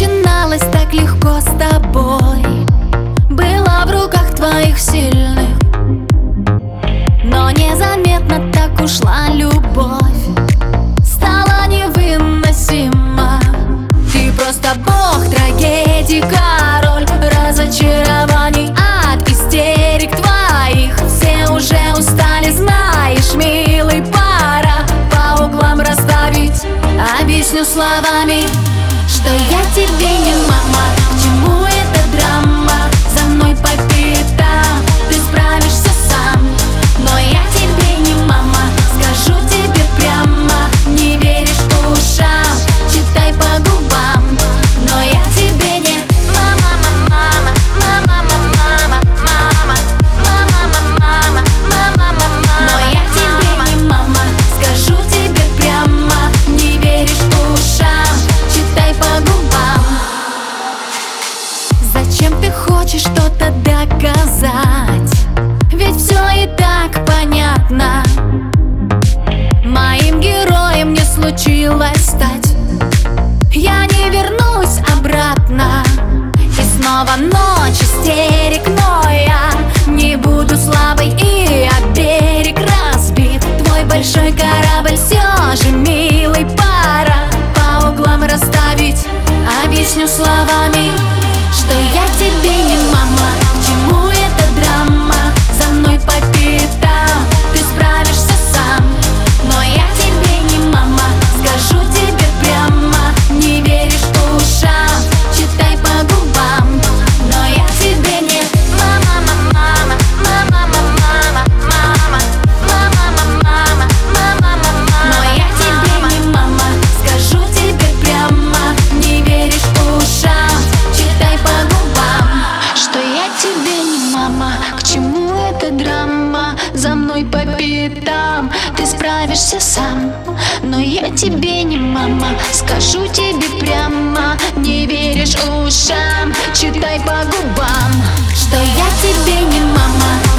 начиналось так легко с тобой, была в руках твоих сильных, но незаметно так ушла любовь, стала невыносима. Ты просто бог трагедий, король разочарований, от истерик твоих все уже устали, знаешь, милый, пора по углам расставить. Объясню словами, что я тебе не мама. К чему эта драма? За мной по пятам, ты справишься сам. Но я тебе не мама, скажу тебе прямо. Не веришь ушам, читай по губам. Но я тебе не мама, мама, мама, мама, мама, мама, мама, мама, мама. Но я тебе не мама, скажу тебе прямо. Не веришь ушам, читай по губам. Зачем ты хочешь что-то доказать? Ведь все и так понятно. Моим героем не случилось стать. Я не вернусь обратно. И снова ночь истерик, но я не буду слабой, и об берег разбит твой большой корабль. Все же, милый, пора по углам расставить. Объясню словами, что я тебе не мама. К чему эта драма? За мной по пятам, ты справишься сам. Но я тебе не мама, скажу тебе прямо. Не веришь ушам, читай по губам. Но я тебе не мама, мама, мама, мама, мама, мама, мама, мама, мама. Но я тебе не мама, скажу тебе прямо. Не веришь ушам, читай по губам. Что я тебе не мама, к чему эта драма? За мной по пятам, ты справишься сам. Но я тебе не мама, скажу тебе прямо. Не веришь ушам, читай по губам. Что я тебе не мама.